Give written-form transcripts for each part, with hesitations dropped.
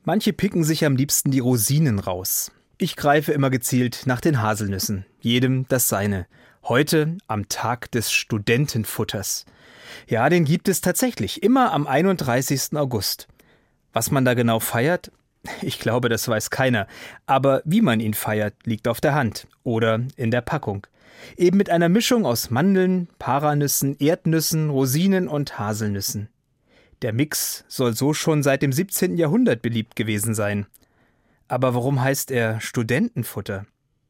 Manche picken sich am liebsten die Rosinen raus. Ich greife immer gezielt nach den Haselnüssen. Jedem das seine. Heute am Tag des Studentenfutters. Ja, den gibt es tatsächlich, immer am 31. August. Was man da genau feiert? Ich glaube, das weiß keiner. Aber wie man ihn feiert, liegt auf der Hand oder in der Packung. Eben mit einer Mischung aus Mandeln, Paranüssen, Erdnüssen, Rosinen und Haselnüssen. Der Mix soll so schon seit dem 17. Jahrhundert beliebt gewesen sein. Aber warum heißt er Studentenfutter?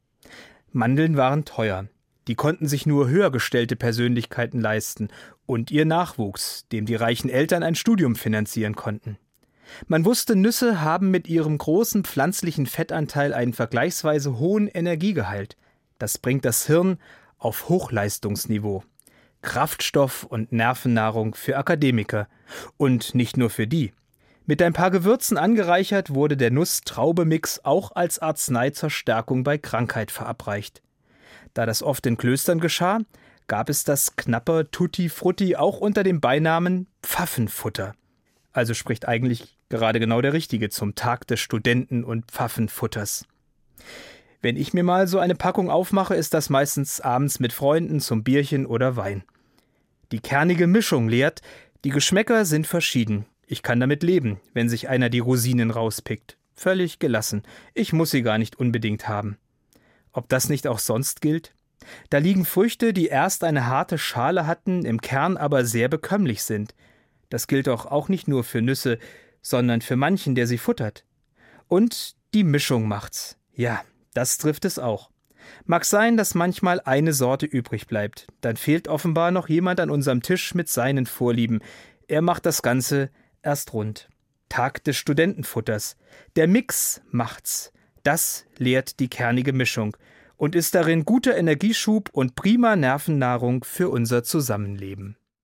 Mandeln waren teuer. Die konnten sich nur höher gestellte Persönlichkeiten leisten und ihr Nachwuchs, dem die reichen Eltern ein Studium finanzieren konnten. Man wusste, Nüsse haben mit ihrem großen pflanzlichen Fettanteil einen vergleichsweise hohen Energiegehalt. Das bringt das Hirn auf Hochleistungsniveau. Kraftstoff und Nervennahrung für Akademiker. Und nicht nur für die. Mit ein paar Gewürzen angereichert wurde der Nuss-Traube-Mix auch als Arznei zur Stärkung bei Krankheit verabreicht. Da das oft in Klöstern geschah, gab es das knappe Tutti Frutti auch unter dem Beinamen Pfaffenfutter. Also spricht eigentlich gerade genau der Richtige zum Tag des Studenten- und Pfaffenfutters. Wenn ich mir mal so eine Packung aufmache, ist das meistens abends mit Freunden zum Bierchen oder Wein. Die kernige Mischung lehrt, die Geschmäcker sind verschieden. Ich kann damit leben, wenn sich einer die Rosinen rauspickt. Völlig gelassen. Ich muss sie gar nicht unbedingt haben. Ob das nicht auch sonst gilt? Da liegen Früchte, die erst eine harte Schale hatten, im Kern aber sehr bekömmlich sind. Das gilt doch auch nicht nur für Nüsse, sondern für manchen, der sie futtert. Und die Mischung macht's. Ja, das trifft es auch. Mag sein, dass manchmal eine Sorte übrig bleibt. Dann fehlt offenbar noch jemand an unserem Tisch mit seinen Vorlieben. Er macht das Ganze erst rund. Tag des Studentenfutters. Der Mix macht's. Das lehrt die kernige Mischung und ist darin guter Energieschub und prima Nervennahrung für unser Zusammenleben.